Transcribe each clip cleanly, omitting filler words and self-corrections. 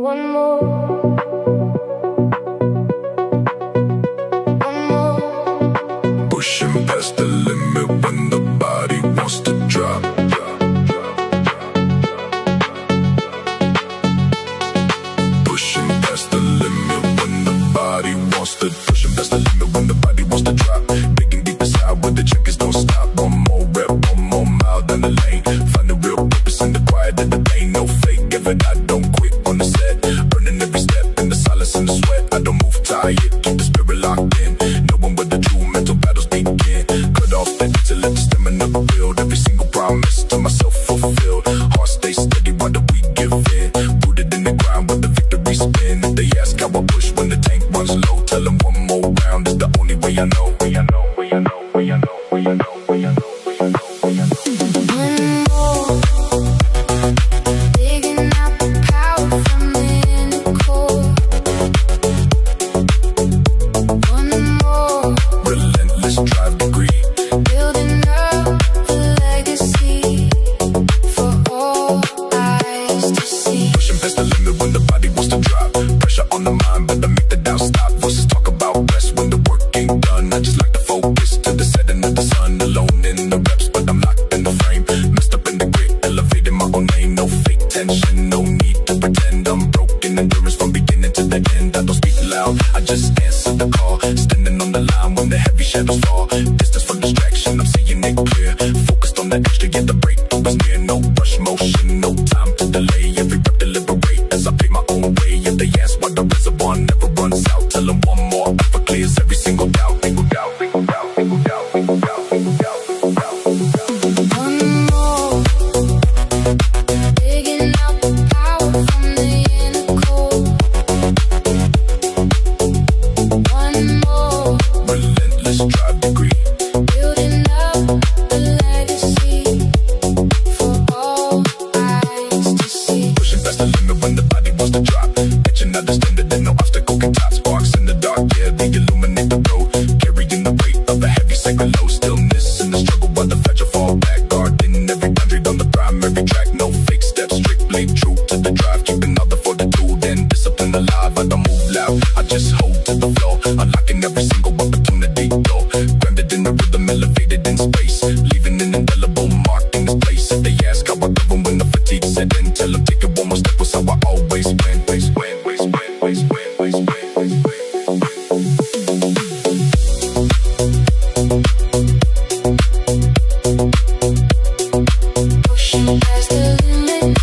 One more, one more. Pushing past the limit when the body wants to drop. Pushing past the limit when the body wants to. Pushing past the limit when the body wants to drop. Digging deep inside where the checkers don't stop. One more rep, one more mile down the lane. Find the real purpose in the quiet and the pain. No fake, give it, I don't quit on the set. Earning every step in the silence and the sweat. I don't move tired, keep the spirit locked in. Knowing where the true mental battles begin. Cut off the need to let the stamina build. Every single promise to myself fulfilled. Heart stay steady, why do we give in? Rooted in the ground where the victory spin. If they ask how I push when the tank runs low, tell them one more round is the only way I know. Way I know, way I know, way I know, way I know, way I know, way I know, way I know. One more, digging out the power from the inner core. One more, Relentless drive degree. building up a legacy for all eyes to see. Pushing past the limit when the body wants to drop. Pressure on the mind, but I make the doubt stop. Voices talk about rest when the work ain't done. I just like to focus to the setting of the sun. Alone in the reps, but I'm locked in the frame. Messed up in the grit, elevating my own name. No fake tension, no need to pretend. I'm broken endurance from beginning to the end. I don't speak loud, I just answer the call. Standing on the line when the heavy shadows fall. Distance from distraction, I'm seeing it clear. Focused on the extra, yet the breakthrough is near. No rush motion, no time to delay. Every rep deliberate as I pay my own way. If they ask why the reservoir never runs out, tell them one more effort clears every single doubt. Single doubt, single doubt, single doubt, single doubt, single doubt, single doubt, single doubt. One more, digging out the power from the inner core. One more, Relentless drive degree. building up a legacy for all eyes to see. Pushing past the limit when the body wants to drop. Etching out the standard and no obstacle can top. Sparks in the dark, yeah, they illuminate the road. Carrying the weight of a heavy sacred load. Stillness in the struggle while the fragile fall back. Guarding every boundary on the primary track. No fake steps, strictly true to the drive. Keeping all the fortitude and discipline alive. I don't move loud, I just hold to the floor. Unlocking every single opportunity door. Grounded in the rhythm, elevated in space. Leaving an indelible mark in this place. If they ask how I govern when the fatigue set in, tell them take it one more step was how I always win. Win, win, win, win, win, win, win, win, win. Pushing past the limit.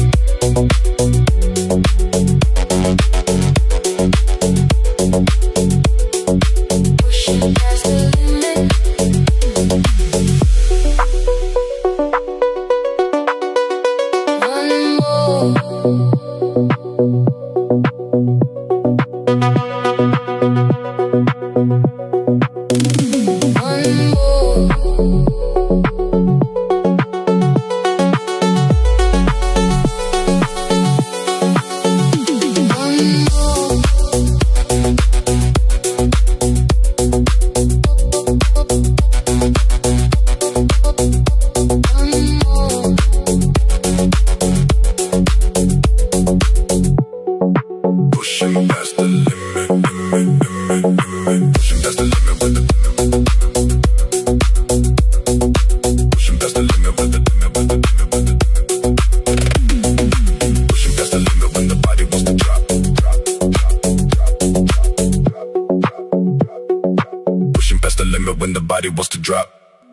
Pushing past the limit. One more. One more. One more. One more. Pushing past the limit, limit, limit, limit. Pushing past the limit with the pushing past the limit with the limit, with the limit, with the pushing past the limit when the body wants to drop, drop, drop, drop, drop, drop, drop, drop. Pushing past the limit when the body wants to drop.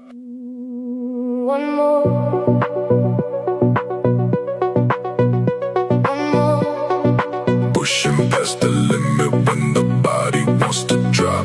One more. One more. Pushing past the limit when the body wants to drop.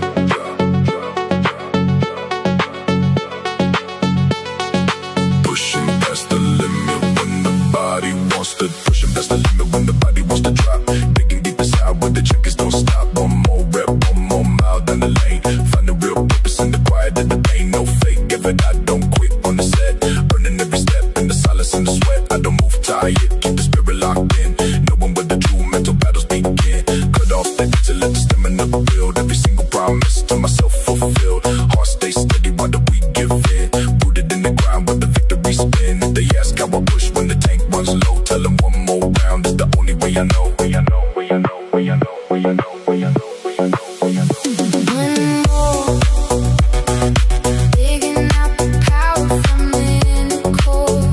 Pushing past the limit when the body wants to. Pushing past the limit when the body wants to drop. Digging deep inside where the checkers don't stop. One more rep, one more mile down the lane. Find the real purpose in the quiet and the pain. No fake, give it, I don't quit on the set. Earning every step in the silence and the sweat. I don't move tired, keep the spirit locked in. Knowing where the true mental battles begin. Cut off the need to let the stamina build. Every single promise to myself fulfilled. Heart stay steady, why do we give in? Rooted in the ground where the victory spin. If they ask how I push when the tank runs low, tell them one more round is the only way I know, we I know, we I know, we I know, we I know, we I know, we I know, we I know. One more, digging out the power from the inner core.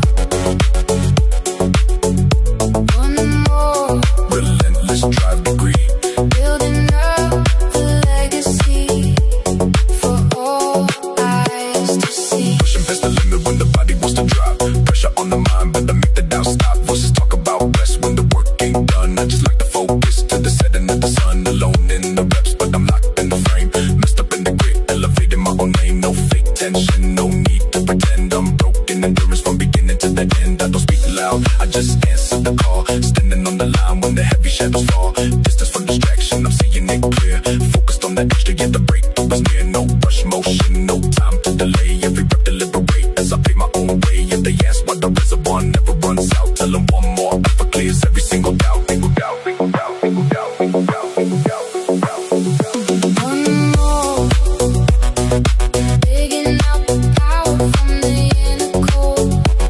One more, Relentless drive degree. building up the legacy for all eyes to see. Pushing past the limit when the body wants to drop. Pressure on the mind, but I make the doubt stop. Voices talk about rest when the work ain't done. I just like to focus to the setting of the sun. Alone in the reps, but I'm locked in the frame. Messed up in the grid, elevating my own name. No fake tension, no need to pretend. I'm broken endurance from beginning to the end. I don't speak loud, I just answer the call. Standing on the line when the heavy shadows fall. Distance for distraction, I'm seeing it clear. Focused on the extra, yet the breakthrough is near. No rush motion, no time to delay. Every rep deliberate as I pay my own way. If they ask why the reservoir never runs out, tell them one more effort clears every single doubt. Single doubt, single doubt, single doubt, single doubt, single doubt, single doubt, single doubt. One more, digging out the power from the inner core.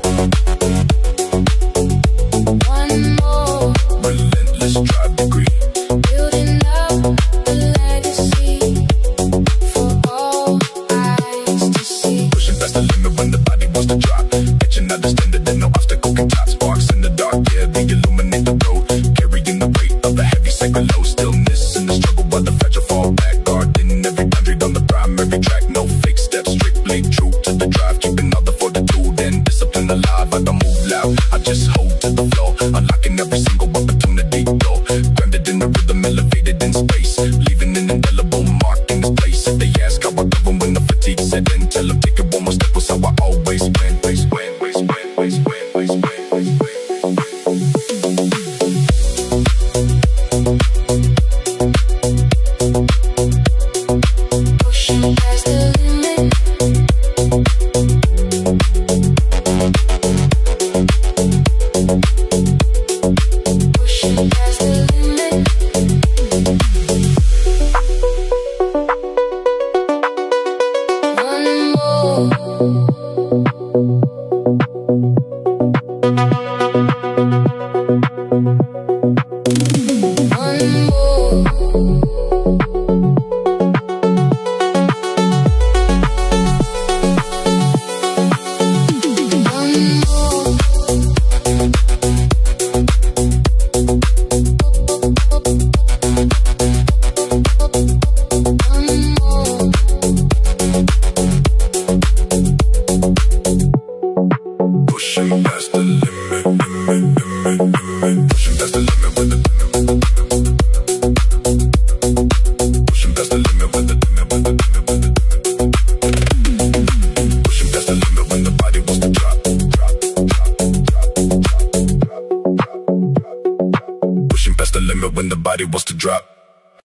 One more, Relentless drive degree. building up the legacy for all eyes to see. Pushing past the limit when the body wants to drop. Etching out the standard and no obstacle can top. Sparks in the dark, yeah, they illuminate the road. Carrying the weight of a heavy sacred load. Stillness in the struggle while the fragile fall back. Guarding every boundary on the primary track. No fake steps, strictly true to the drive. Keeping all the fortitude and discipline alive. I don't move loud, I just hold to the flow. Unlocking every single opportunity door. Grounded in the rhythm, elevated in space. Leaving an indelible mark in this place. If they ask how I govern when the fatigue set in, tell them take it one more step was how I always win. Win, win, win, win, win, win, win, win, win. Pushing past the limit. Pushing past the limit. One more, one more. One more, one more, Pushing past the limit, limit, limit, limit. Pushing past the limit with the pushing past the limit with the pushing past the limit when the body wants to drop, drop, drop, drop, drop, drop, drop, drop. Pushing past the limit when the body wants to drop.